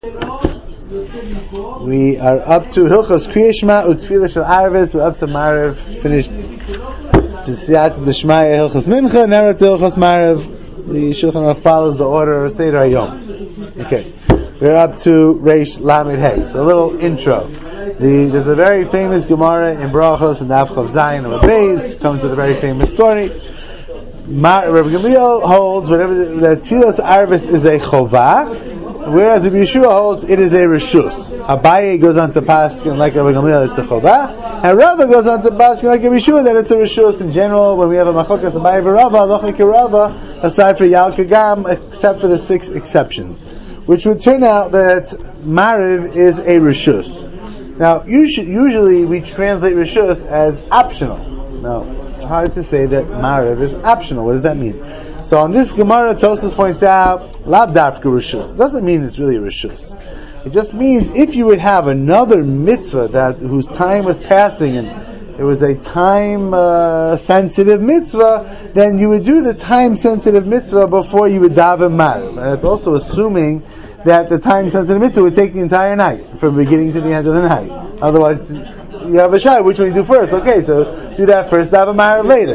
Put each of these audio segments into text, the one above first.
We are up to Hilchos Kriya Shema Utfila Shel Arvis. We're up to Maariv. Finished B'siyat D'Shmaya Hilchos Mincha. Now we're at Hilchos Maariv. The Shulchan Aruch follows the order of Seder Hayom. Okay, we're up to Reish Lamed Hey. So a little intro. There's a very famous Gemara in Brachos and Daf Chav Zayin and Beis. Comes with a very famous story. Rabbi Gamliel holds whatever the Tfilas Arvis is a chovah, whereas Rabbi Yeshua holds it is a reshus. Abaye goes on to paskin like Rabbi Gamliel it's a chovah, and Rava goes on to paskin like Rabbi Yeshua that it's a reshus. In general, when we have a machokas Abaye v'Rava, lochik Rava, aside for Yal Kagam, except for the 6 exceptions, which would turn out that Maariv is a reshus. Now, usually we translate reshus as optional. Now, hard to say that Maariv is optional. What does that mean? So on this Gemara, Tosfos points out, Lav Dafka Rishus. It doesn't mean it's really a Rishus. It just means if you would have another mitzvah whose time was passing and it was a time-sensitive mitzvah, then you would do the time-sensitive mitzvah before you would daven Maariv. And it's also assuming that the time-sensitive mitzvah would take the entire night, from beginning to the end of the night. Otherwise, you have a shot. Which one you do first? Okay, so do that first, daven Maariv later.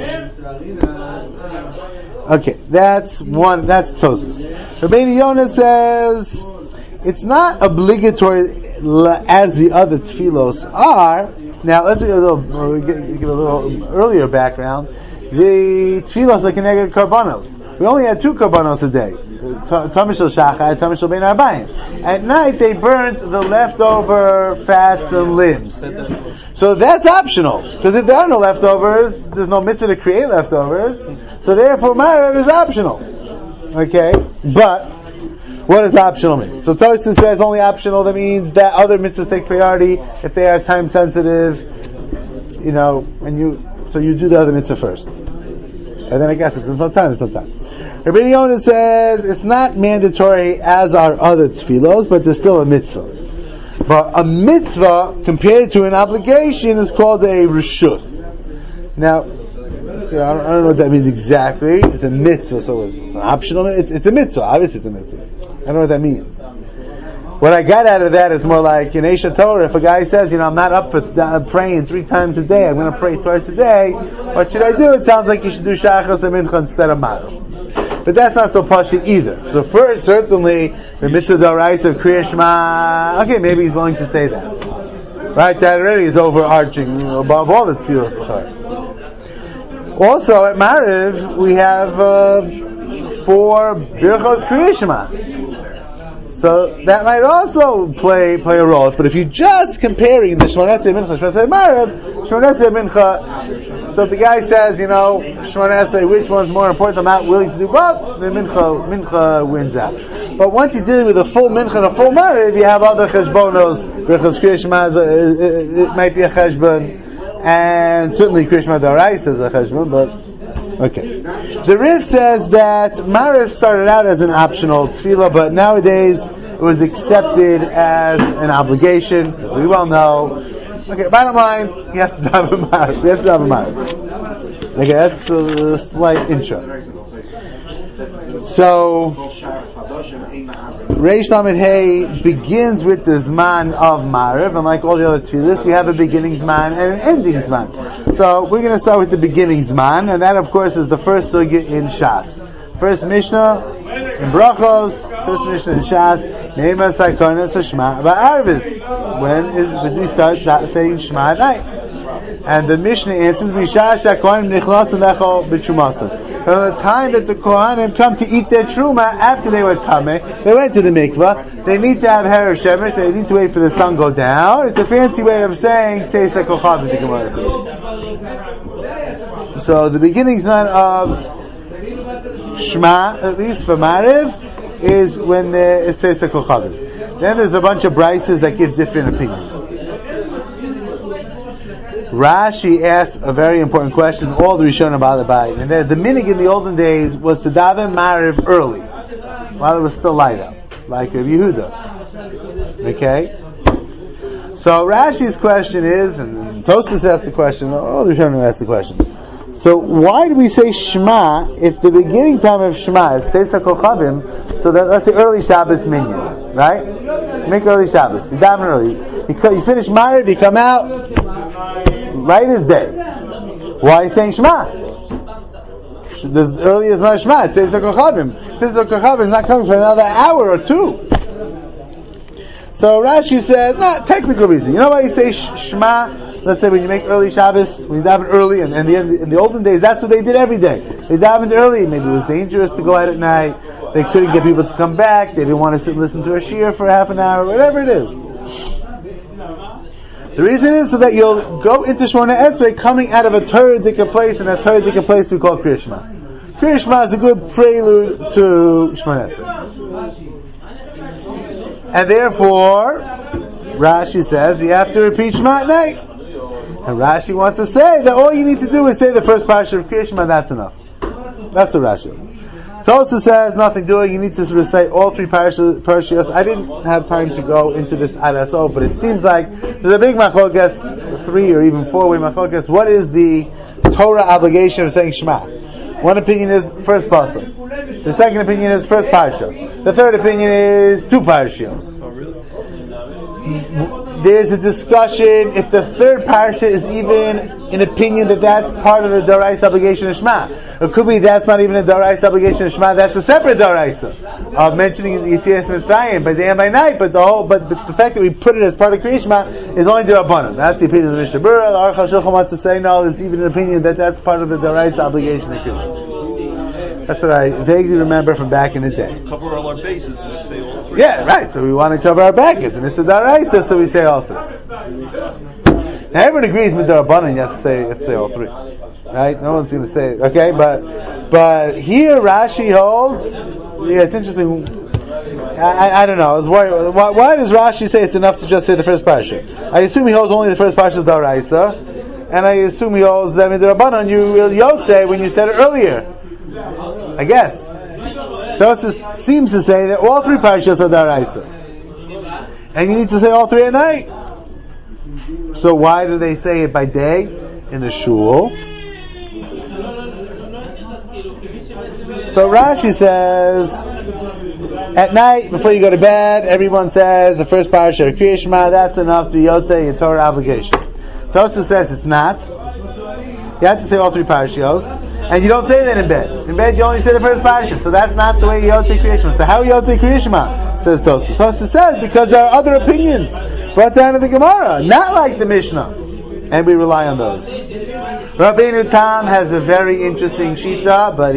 Okay, that's one. That's Tosfos. Rabbeinu Yonah says it's not obligatory as the other tfilos are. Now let's give a little earlier background. The tfilos are keneged karbanos. We only had 2 karbanos a day. Tamid shel shachar, tamid shel bein arbayim. At night they burnt the leftover fats and limbs. So that's optional. Because if there are no leftovers, there's no mitzvah to create leftovers. So therefore Maariv is optional. Okay? But what does optional mean? So Tosfos says only optional, that means that other mitzvahs take priority if they are time sensitive, and you do the other mitzvah first. And then I guess if there's no time, there's no time. Rabbeinu Yonah says it's not mandatory as are other tfilos, but there's still a mitzvah. But a mitzvah compared to an obligation is called a reshus. Now, I don't know what that means exactly. It's a mitzvah, so it's an optional. It's a mitzvah. Obviously, it's a mitzvah. I don't know what that means. What I got out of that is more like in Esha Torah, if a guy says, I'm not up for praying 3 times a day, I'm going to pray twice a day, what should I do? It sounds like you should do Shachos and Mincha instead of Maariv. But that's not so pashut either. So first, certainly, the mitzvah d'oraisa of Kriya Shema, okay, maybe he's willing to say that. Right? That already is overarching, above all the tefillos. Also, at Maariv, we have 4 Birchos Kriya Shema. So that might also play a role. But if you're just comparing the Shmoneh Esrei Mincha, Shmoneh Esrei Maariv, Shmoneh Esrei Mincha, so if the guy says, Shmoneh Esrei, which one's more important, I'm not willing to do both, then Mincha wins out. But once you're dealing with a full Mincha and a full Maariv, you have other cheshbonos. Birchos Kriya Shema, it might be a cheshbon, and certainly Kriya Shema d'oraisa is a cheshbon, but okay. The Rif says that Maariv started out as an optional tefillah, but nowadays it was accepted as an obligation, as we well know. Okay, bottom line, you have to daven Maariv. You have to daven Maariv. Okay, that's a slight intro. So, Reish Lamed Hey begins with the Zman of Maariv, and like all the other tefillahs, we have a beginning Zman and an ending Zman. So, we're going to start with the beginning Zman, and that, of course, is the first sugya in Shas. First Mishnah in Brachos, first Mishnah in Shas, Neima Sarkonis Shema Ba'arvis. When we start saying Shema at night? And the Mishnah answers, Misha Shakonim Nichlas Lecho B'Trumasa. From the time that the Kohanim come to eat their truma after they were tameh, they went to the mikvah. They need to have Herer Shemesh. They need to wait for the sun to go down. It's a fancy way of saying Tzeisa Kochav, the Gemara says. So the beginning zman of Shema, at least for Maariv, is when there is Tzeisa Kochav. Then there's a bunch of brises that give different opinions. Rashi asks a very important question, all the Rishonim about the Bayit. And the minig in the olden days was to daven Maariv early, while it was still light out, like Rabbi Yehuda. Okay? So Rashi's question is, and Tosfos asked the question, all the Rishonim asked the question. So why do we say Shema if the beginning time of Shema is Tzeisa Kochavim, so that's the early Shabbos minyan? right? Make early Shabbos. You daven early. You finish Ma'ariv, you come out, light as day. Why are you saying Shema? As early as my Shema, it says the Kochavim. It says the Kochavim is not coming for another hour or two. So Rashi said, not technical reason. You know why you say Shema? Let's say when you make early Shabbos, when you daven early, and in the olden days, that's what they did every day. They davened early. Maybe it was dangerous to go out at night. They couldn't get people to come back. They didn't want to sit and listen to a shiur for half an hour, whatever it is. The reason is so that you'll go into Shemona Esrei coming out of a Torah-dika place, and that Torah-dika place we call Kriya Shema. Kriya Shema is a good prelude to Shemona Esrei. And therefore, Rashi says you have to repeat Shema at night. And Rashi wants to say that all you need to do is say the first parsha of Kriya Shema, that's enough. That's what Rashi is. Tosa says nothing doing. You need to recite all three parashiyos. I didn't have time to go into this adaso, but it seems like there's a big machlokas, 3 or even 4-way machlokas. What is the Torah obligation of saying Shema? One opinion is first pasuk. The second opinion is first parsha. The third opinion is 2 parashiyos. There's a discussion if the third parsha is even an opinion that's part of the Doraisa obligation of Shema. It could be that's not even a Doraisa obligation of Shema, that's a separate Doraisa of mentioning Yetzias Mitzrayim by day and by night, but the fact that we put it as part of Kriya Shema is only the Rabbanan. That's the opinion of the Mishnah Berurah. The Aruch HaShulchan wants to say no, it's even an opinion that's part of the Doraisa obligation of Kriya Shema. That's what I vaguely remember from back in the day. Cover all our bases and say all 3. Yeah, right. So we want to cover our baskets, and it's a daraisa, so we say all 3. Now everyone agrees with the Rabbanan. You have to say all 3, right? No one's going to say it. Okay, but here Rashi holds. Yeah, it's interesting. I don't know. I was worried. Why does Rashi say it's enough to just say the first parsha? I assume he holds only the first parsha is daraisa, and I assume he holds that in the Rabbanan you will yotze when you said it earlier. I guess. Tosis seems to say that all 3 parashas are daraisa, and you need to say all 3 at night. So why do they say it by day in the shul? So Rashi says at night before you go to bed, everyone says the first parasha of Kriya Shema. That's enough to yotzei your Torah obligation. Tosis says it's not. You have to say all 3 parashiyos. And you don't say that in bed. In bed, you only say the first parasha. So that's not the way you yotzei Kriya Shema. So how you yotzei Kriya Shema? Says Tosis. Tosis says because there are other opinions brought down in the Gemara, not like the Mishnah, and we rely on those. Rabbeinu Tam has a very interesting shita, but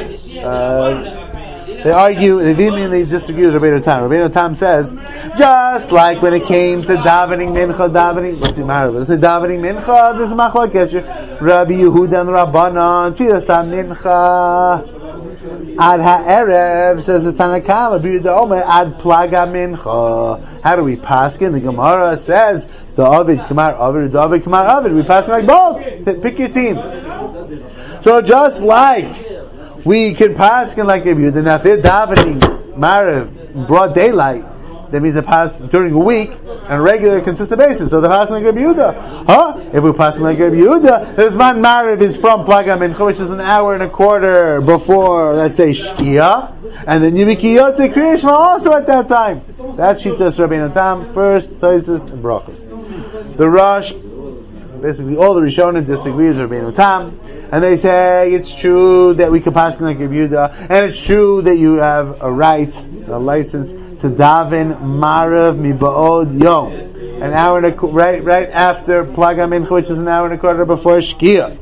they argue, they vehemently disagree with Rabbeinu Tam. Rabbeinu Tam says, just like when it came to davening mincha, what's the matter with it? Davening mincha, this is machlokes. Rabbi Yehuda and Rabbanan, tfilas mincha, ad ha'erev, says the Tanakam, Rabbi Yehuda Omer, ad plaga mincha. How do we paskin? The Gemara says, the Ovid Kamar Ovid, the Ovid Kamar Ovid. We paskin like both. Pick your team. So just like we can paskin like Rabbi Yehuda, now if they're davening Marav, broad daylight, that means they pass during a week on a regular, consistent basis. So they're passing like Rabbi Yehuda. If we're passing like Rabbi Yehuda, the Zman Marav is from Plaga Mincha, which is an hour and a quarter before, let's say, Shkia. And then Yibiki Yotzei Kriya Shema also at that time. That's Shitas Rabbeinu Tam, first, Tosis, and Brachos. The Rosh, basically all the Rishonim disagree with Rabbeinu Tam. And they say it's true that we can pass like Rabbi Yehuda, and it's true that you have a right, a license to daven Marav Miba'od Yom, an hour and right after Plaga Mincha, which is an hour and a quarter before Shkia.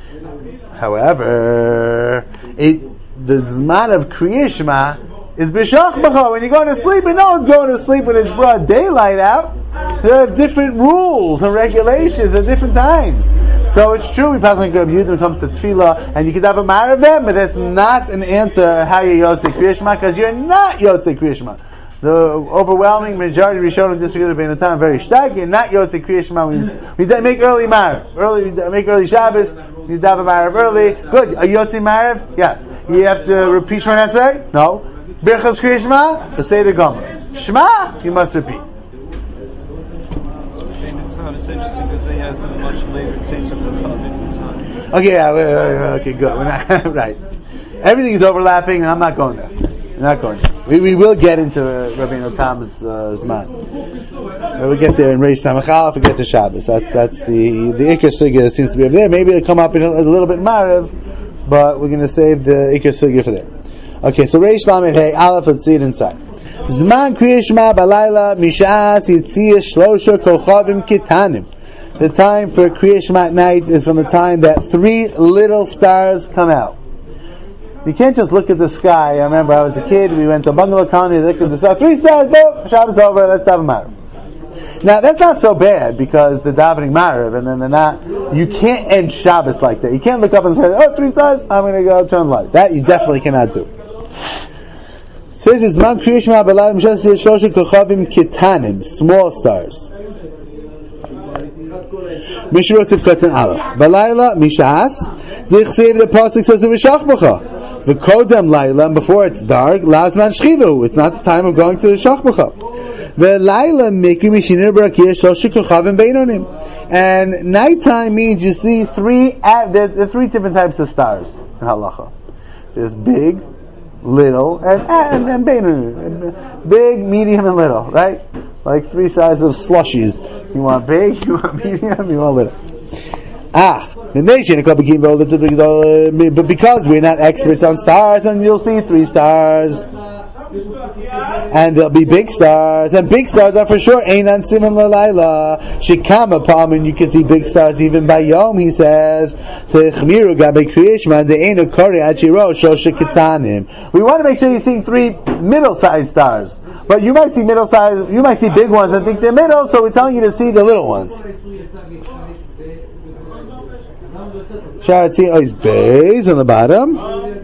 However, the Zman of Kriya Shema is B'shach B'cha. When you're going to sleep, and no one's going to sleep when it's broad daylight out, they have different rules and regulations at different times. So it's true we pass on Rabbi Yehuda when it comes to tefillah, and you can have a Marav them, but that's not an answer how you yotzei Kriya Shema, because you're not yotzei Kriya Shema. The overwhelming majority of Rishonim disagree with Rabbeinu Tam, very stark. You're not yotzei Kriya Shema. We make early Marav, make early Shabbos. You daven Marav early. Good. A yotzei Marav? Yes. You have to repeat Shemona Esrei? No. Birchas Kriya Shema? The Seder Gomer. Shema? You must repeat. It's interesting because they have them much later. It says something about Okay, yeah, okay, good. We're not, right. Everything is overlapping, and I'm not going there. We're not going to. We will get into Rabbeinu Tam's Zman. We'll get there in Reish Samach Aleph. We get to Shabbos. That's the Iker Sugya that seems to be over there. Maybe it'll come up in a little bit in Maariv, but we're going to save the Iker Sugya for there. Okay, so Reish Lamed Hey Aleph. Let's see it inside. Zman Kriya Shema Balayla Mishas Yitziyah Shlosha Kochavim Kitanim. The time for Kriya Shema at night is from the time that 3 little stars come out. You can't just look at the sky. I remember I was a kid, we went to Bungalow County, looked at the stars, 3 stars, boom, Shabbos over, let's have a Maariv. Now that's not so bad because they're davening Maariv and then they're not, you can't end Shabbos like that. You can't look up and say, 3 stars, I'm going to go turn light. That you definitely cannot do. Says it's Man Kriya Shema B'Layla Mishas Shlosheh Kochavim Kitanim, small stars. Mishra Sivkatan Aleph. Balayla Mishas. Dichsev the pasuk says V'Shachbacha. V'Kodem Layla, and before it's dark, Lazman Shchivu. It's not the time of going to the Shachbacha. V'Layla Mikri Mishinir B'Rakiyah Shlosheh Kochavim Beinonim. And nighttime means you see 3. There are 3 different types of stars in Halacha. There's big, little, and Beinonim. Big, medium, and little. Right? Like 3 sizes of slushies. You want big, you want medium, you want little. But because we're not experts on stars, and you'll see 3 stars. And there'll be big stars, and big stars are for sure Einan Siman Lalayla Shikama Palm, and you can see big stars even by Yom, he says. We want to make sure you're seeing 3 middle-sized stars. But you might see you might see big ones and think they're middle, so we're telling you to see the little ones. Sharatzin is bays on the bottom.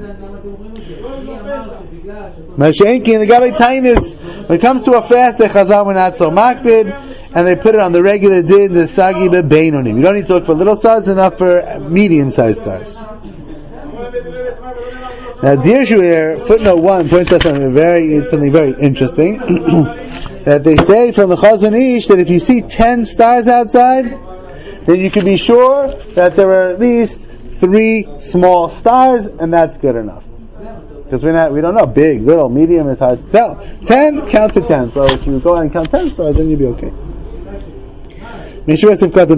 Mashenki and the Gabbai Tainis, when it comes to a fast, the Chazal were not so makbid, and they put it on the regular din, the Sagi Bebeinonim. You don't need to look for little stars, enough for medium-sized stars. Now, Dear Shuir, footnote 1 points out something very interesting. That they say from the Chazon Ish that if you see 10 stars outside, then you can be sure that there are at least 3 small stars, and that's good enough. Because we don't know, big, little, medium, it's hard to tell. 10, count to 10. So if you go and count 10 stars, then you'll be okay. Even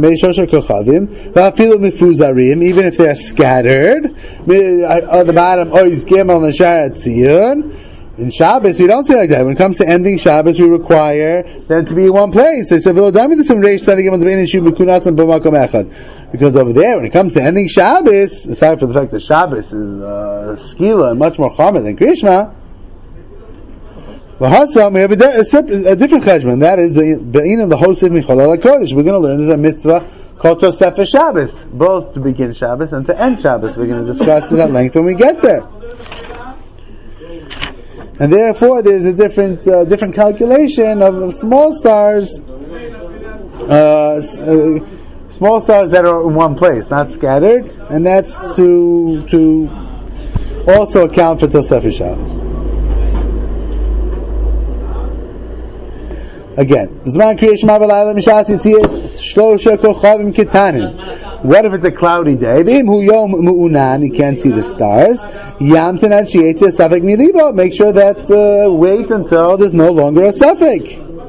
if they're scattered, on the bottom, Oiz Gimel and Sharat Zion. In Shabbos, we don't say like that. When it comes to ending Shabbos, we require them to be in one place. Because over there, when it comes to ending Shabbos, aside from the fact that Shabbos is skila and much more chomer than Krishma, we have a different cheshbon. That is the Hosef Michalal HaKodesh. We're going to learn there's a mitzvah called Tosefes Shabbos, both to begin Shabbos and to end Shabbos. We're going to discuss this at length when we get there. And therefore, there's a different calculation of small stars, small stars that are in one place, not scattered, and that's to also account for Tosefes Shabbos. Again, Zman Kriya Shema B'Layla Mishas Yitziyah Shlosha Kochavim Kitanim. What if it's a cloudy day? V'im hu yom mu'unan, you can't see the stars. Yamten ad sheyetzeh safek milibo. Make sure that wait until there's no longer a safek.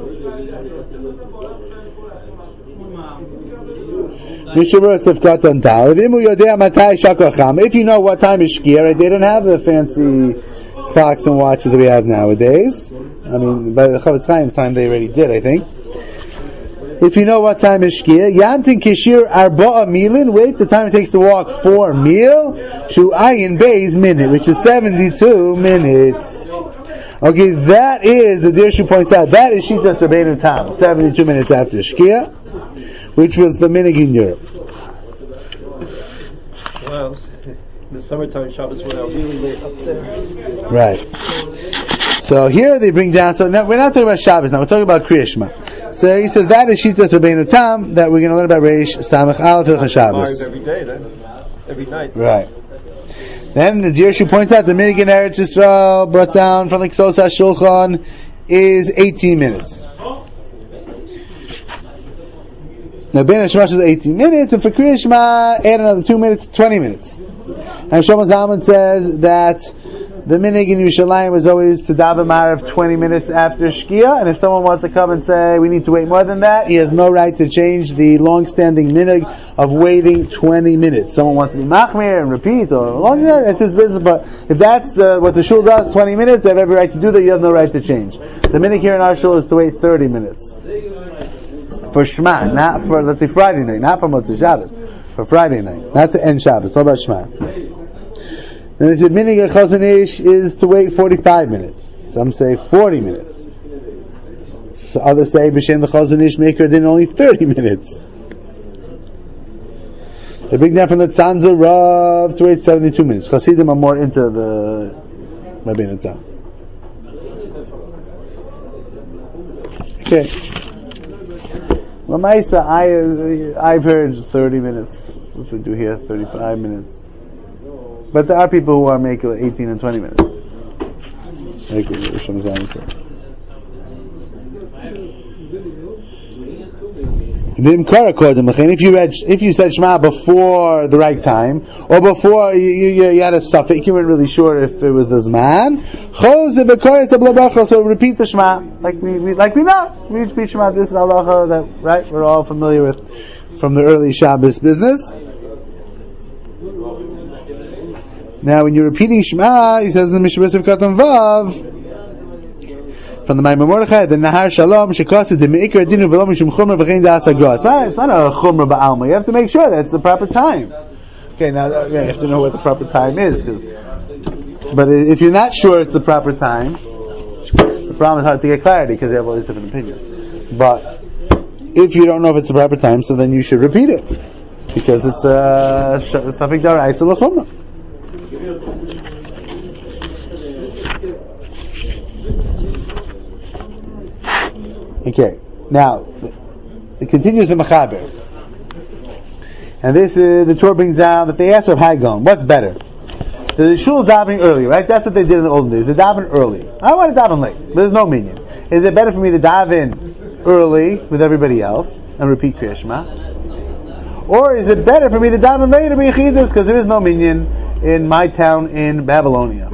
If you know what time is shkia, right? They didn't have the fancy clocks and watches that we have nowadays. I mean, by the Chavetz Chaim time they already did, I think. If you know what time is Shkia, Yamtin Kishir Arba'a Milin, wait the time it takes to walk 4 mil, Shu Ayin Beis minute, which is 72 minutes. Okay, that is, the Dirshu points out, that is Shitas Rabbeinu Tam, 72 minutes after Shkia, which was the minig in Europe. Well, in the summertime Shabbos went out really late up there. Right. So here they bring down, so now, we're not talking about Shabbos now, we're talking about Kriya Shema. So he says that is Shitas Rabbeinu Tam, that we're going to learn about Reish Samach Aleph Hilchos Shabbos. Every day then, every night. Right. Then the Dirshu points out the minig in Eretz Yisrael brought down from the Ksos HaShulchan is 18 minutes. Now Ben Hashemash is 18 minutes, and for Kriya Shema, add another 2 minutes, 20 minutes. And Shlomo Zalman says that The minig in Yerushalayim was always to daven Ma'ariv 20 minutes after Shkia, and if someone wants to come and say we need to wait more than that, he has no right to change the long-standing minig of waiting 20 minutes. Someone wants to be machmir and repeat, or long that's his business, but if that's what the shul does, 20 minutes, they have every right to do that, you have no right to change. The minig here in our shul is to wait 30 minutes. For Shema, not for, let's say, Friday night, not for Motzei Shabbos, for Friday night, not to end Shabbos. What about Shema? And they said minig at Chazon Ish is to wait 45 minutes. Some say 40 minutes. So others say b'shem the Chazon Ish maker then only 30 minutes. The big nap from the Tzanza Rav to wait 72 minutes. Chassidim are more into the Rabbeinu Tam. Okay. Well, Maisa, I've heard 30 minutes. What we do here, 35 minutes. But there are people who are making 18 and 20 minutes. Like Rishon Zalman said. If you said Shema before the right time, or before you had a suffix, you weren't really sure if it was the Zman, so repeat the Shema, like we know. We repeat Shema, this is halacha that, right, we're all familiar with from the early Shabbos business. Now, when you're repeating Shema, he says in the Mishnah B'Sif Katan Vav, from the Maimon Mordechai, the Nahar Shalom, Shekatsu, the Me'ikar Dinu, V'lo Mishum Chumra, V'chein Da'as HaGra. It's not a Chumra Ba'alma. You have to make sure that's the proper time. Okay, now, you have to know what the proper time is, but if you're not sure it's the proper time, the problem is hard to get clarity, because they have all these different opinions. But, if you don't know if it's the proper time, so then you should repeat it, because it's a Safik Daraisa L'Chumra. Okay, now it continues in Mechaber, and this the Torah brings down that they ask of Hagon, what's better? The shul is davening early, right? That's what they did in the olden days. They daven early. I want to daven late, but there's no minyan. Is it better for me to daven early with everybody else and repeat Kriya Shema, or is it better for me to daven later b'yechidus because there is no minyan in my town in Babylonia?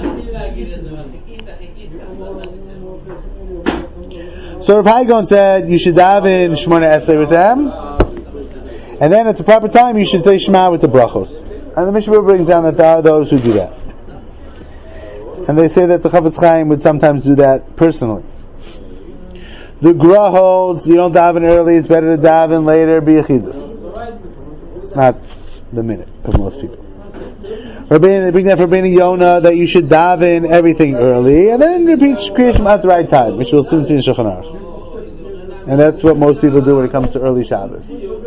So Rav Hagon said you should daven Shmona Esrei with them, and then at the proper time you should say Shema with the brachos. And the Mishnah brings down that there are those who do that, and they say that the Chafetz Chaim would sometimes do that personally. The Gra holds you don't daven early; it's better to daven later b'yechidus. It's not the minute of most people. They bring that from Rabbeinu Yonah that you should daven everything early and then repeat Kriya Shema at the right time, which we'll soon see in Shulchan Aruch. And that's what most people do when it comes to early Shabbos.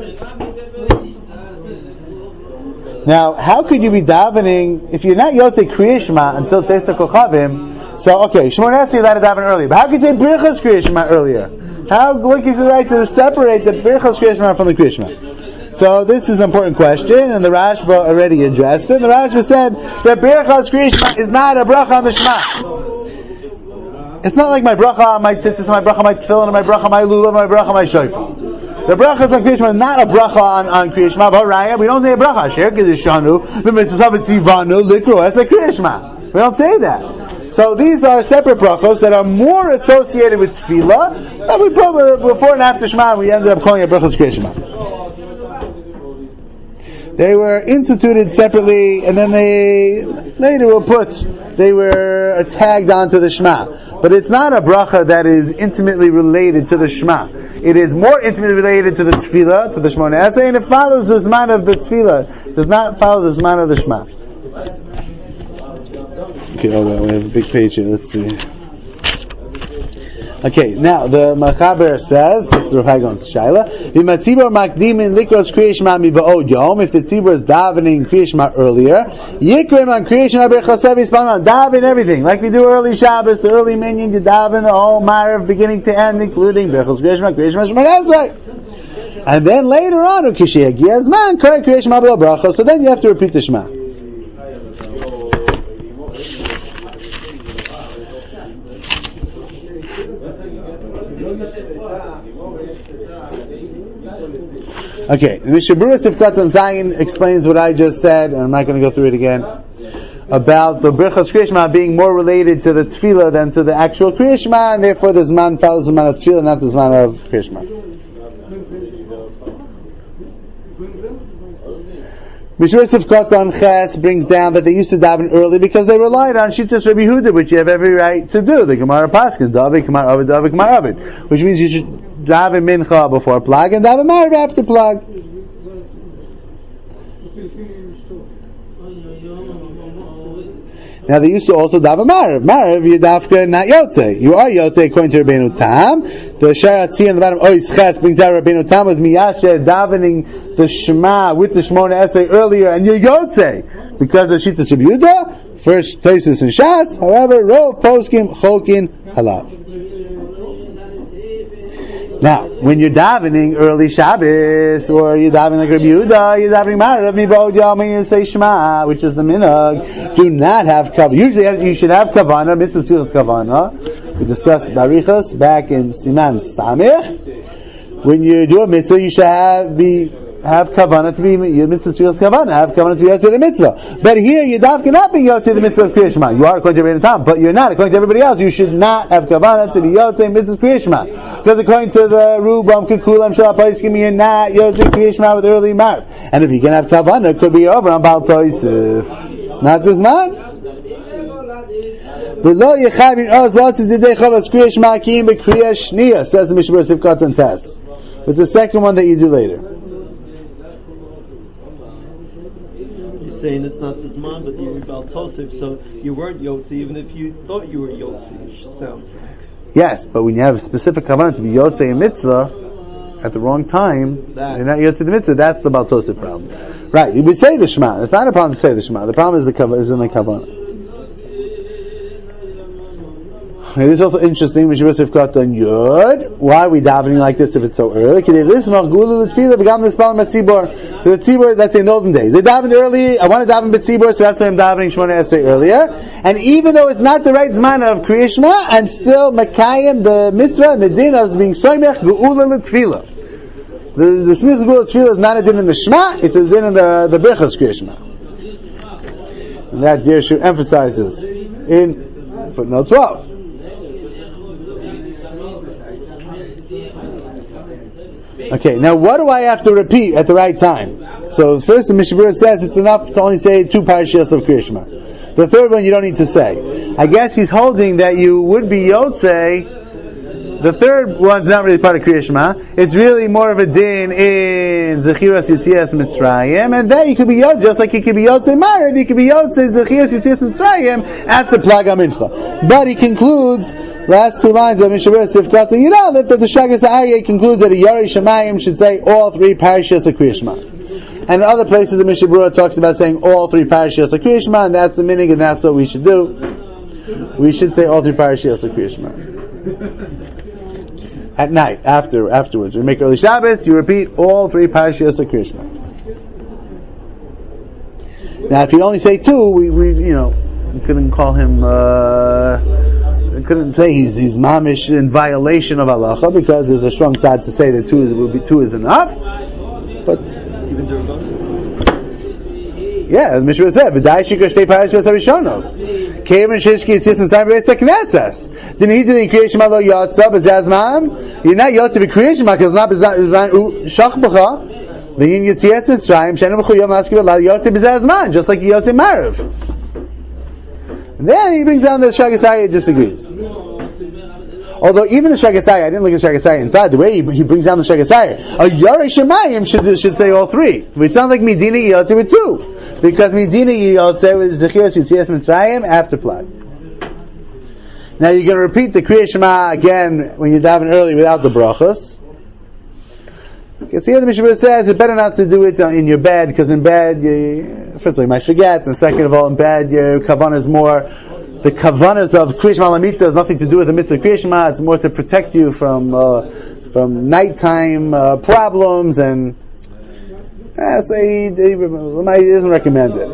Now, how could you be davening if you're not Yotzei Kriya Shema until Teisa Kochavim? So, okay, Shmona Esrei you let it daven early, but how could you say Birchas Kriya Shema earlier? What gives you the right to separate the Birchas Kriya Shema from the Kriya Shema? So this is an important question, and the Rashba already addressed it. The Rashba said that Birchas Kriya Shema is not a bracha on the Shema. It's not like my bracha on my tzitzis, my bracha on my tefillin, and my bracha on my lulav, and my bracha on my shofar. The brachas on Kriya Shema is not a bracha on Kriya Shema. But we don't say a bracha. Asher kedishanu v'mitzvah v'tzivanu likro as a Kriya Shema. We don't say that. So these are separate brachos that are more associated with tefillah. But we put before and after Shema, we ended up calling it brachas Kriya Shema. They were instituted separately, and then they later were tagged onto the Shema. But it's not a bracha that is intimately related to the Shema. It is more intimately related to the Tefillah, to the Shmona Esrei, and it follows the Zman of the Tefillah. It does not follow the Zman of the Shema. Okay, we have a big page here. Let's see. Okay, now the Mechaber says, this is Rav Hagon's Shaila, if the tzibur is davening Kriya Shema earlier, yikrim on Kriya Shema b'chasev yispaman, daven everything, like we do early Shabbos, the early minyan, you daven the whole Ma'ariv beginning to end, including Berachos Kriya Shema, Shemona Esrei. And then later on, so then you have to repeat the Shema. Okay, the Mishabura Sifkat and Zayin explains what I just said, and I'm not going to go through it again. about the Birchas Kriya Shema being more related to the Tefillah than to the actual Kriya Shema, and therefore the Zman follows the Zman of Tefillah, not the Zman of Kriya Shema. Mishra Sivkot on Ches brings down that they used to daven early because they relied on Shittas Rabbi Yehuda, which you have every right to do. The Gemara Paskin, David, Kamar Ovid, David, Kamar Ovid, which means you should daven Mincha before Plag and daven Ma'ariv after Plag. Now they used to also daven Ma'ariv. Ma'ariv, you dafka not Yotze. You are Yotze according to Rabbeinu Tam. The Sharatzi on the bottom, Ois Ches brings down Rabbeinu Tam was Miyasher davening the Shema with the Shemona Esrei earlier, and you're Yotze because of Shittas Rabbi Yehuda. First Tosis and Shas. However, Rov Poskim Cholkin Halav. Now, when you're davening early Shabbos, or you're davening like Rabbi Yehuda, you're davening Ma'ariv, Mibod Yom, and you say Shema, which is the minhag, do not have kavanah. Usually you should have kavanah, mitzvah tzilus kavanah. We discussed Barichas back in Siman Samich. When you do a mitzvah, you should have kavanah to be mitzvah tzilus kavanah, have kavanah to be yotzei the mitzvah. But here, you cannot be yotzei the mitzvah of Kriya Shema. You are according to Rabbeinu Tam, but you're not. According to everybody else, you should not have kavanah to be yotzei mitzvah Kriya Shema. Because according to the Rubam Kekulam Shal Paiskim, you're not yotzei Kriya Shema with early Ma'ariv. And if you can have kavanah, it could be over on Baal Tosif. It's not this man. V'lo yechayv in oz v'otzis didei chavas Kriya Shema kiyim b'Kriya Shniya, says the Mishmar Sivkot and Tes. With the second one that you do later. Saying it's not the Zman, but you're about Tosif, so you weren't Yotze, even if you thought you were Yotze, it sounds like. Yes, but when you have specific kavanah to be Yotze in mitzvah at the wrong time, you're not Yotze the mitzvah, that's the Baal Tosif problem. Right, we say the Shema. It's not a problem to say the Shema. The problem is in the kavanah. It is also interesting, Mishra Sivkot on Yud. Why are we davening like this if it's so early? The tzibur, that's in the olden days. They davened early, I want to daven b'tzibur, so that's why I'm davening Shemona Esrei earlier. And even though it's not the right zman of Kriya Shema, I'm still makayim the mitzvah and the din of being soymech geula l'tefillah. The smith geula l'tefillah is not a din in the Shema, it's a din in the Birchas Kriya Shema. And that Dirshu emphasizes in footnote 12. Okay, now what do I have to repeat at the right time? So first the Mishnah says it's enough to only say 2 parashiyos of Kriya Shema. The third one you don't need to say. I guess he's holding that you would be Yotzei. The third one's not really part of Kriya Shema. It's really more of a din in Zechiras Yitzias Mitzrayim, and then you could be Yotzei, just like you could be Yotzei Ma'ariv, you could be Yotzei Zechiras Yitzias Mitzrayim after Plag HaMincha. But he concludes, last 2 lines of Mishavir Sivkot, you know that the Shagas Aryeh concludes that a Yarei Shemayim should say all 3 parashiyos of Kriya Shema. And in other places the Mishabura talks about saying all 3 parashiyos of Kriya Shema, and that's the meaning, and that's what we should do. We should say all 3 parashiyos of Kriya Shema. At night, afterwards. We make early Shabbos, you repeat all 3 parashiyos of Kriya Shema. Now if you only say 2, we couldn't call him, couldn't say he's mamish in violation of halacha, because there's a strong tzad to say that 2 is enough. But Even during yeah, the Mishnah said, "V'dai shikra shtei parashiyos harishonos." Kevin shishki tzis and sayim b'reitz hakneses. Didn't he do the Kriya Shema lo yotza b'zazman? You're not yotza b'Kriya Shema because it's not b'zazman shach b'cha. V'yin yitzias mitzrayim shenu b'chuyom askiv lo yotza b'zazman, just like yotza Ma'ariv. And then he brings down the Shagas Aryeh disagrees. Although even the Shagas Aryeh, I didn't look at Shagas Aryeh inside, the way he brings down the Shagas Aryeh, a Yarei Shemayim should say all 3. But it sounds like Medina Yotze with 2. Because Medina Yotze with Zechiras Yitzias Mitzrayim after Plag. Now you're going to repeat the Kriya Shema again when you're davening early without the brachos. Okay, so here the Mishnah says it's better not to do it in your bed, because in bed, first of all, you might forget, and second of all, in bed, your kavanah is more, the kavanas of Kriya Shema Lamita has nothing to do with the mitzvah Kriya Shema, it's more to protect you from nighttime problems, and so he doesn't recommend it.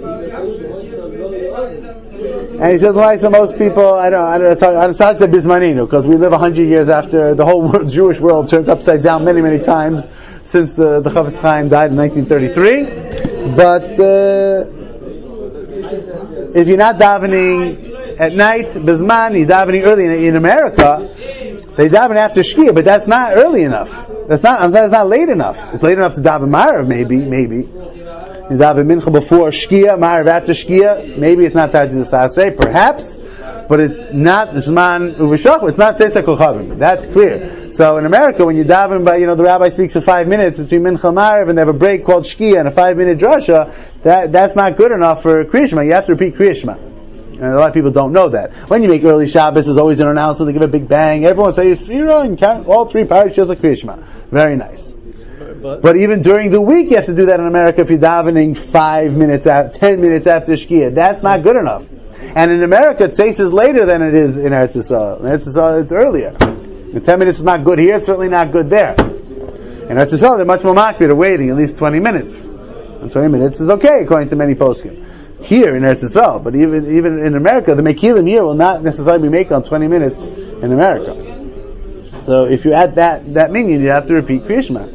And he says, why? So most people, I don't know, it's hard to Bismaninu, because we live 100 years after the whole Jewish world turned upside down many, many times since the Chavetz Chaim died in 1933. But if you're not davening at night, Bizman, you're davening early. In America, they daven after Shkia, but that's not early enough. That's not late enough. It's late enough to daven Ma'ariv, maybe. You daven Mincha before Shkia, Ma'ariv after Shkia. Maybe it's not Tardi D'Sasrei, perhaps, but it's not Zman Uveshach. It's not Seisa Kochavim. That's clear. So in America, when you daven by, the rabbi speaks for 5 minutes between Mincha and Ma'ariv, and they have a break called Shkia and a 5-minute drasha, that's not good enough for Kriya Shema. You have to repeat Kriya Shema. And a lot of people don't know that. When you make early Shabbos, there's always an announcement. They give a big bang. Everyone says Sfira and count all 3 parashas of Kriya Shema. Very nice. But even during the week, you have to do that in America if you're davening 10 minutes after Shkia. That's not good enough. And in America, Tzeis is later than it is in Eretz Yisrael. In Eretz Yisrael, it's earlier. And 10 minutes is not good here. It's certainly not good there. In Eretz Yisrael, they're much more makbid of waiting at least 20 minutes. And 20 minutes is okay according to many poskim. Here in Eretz Yisrael, but even in America, the Mekilim here will not necessarily be make on 20 minutes in America. So if you add that minion, you have to repeat Kriya Shema.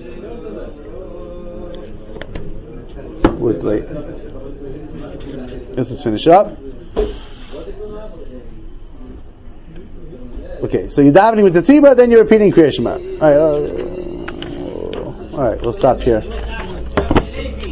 It's late. Let's just finish up. Okay, so you're davening with the tzibah, then you're repeating Kriya Shema. All right, we'll stop here.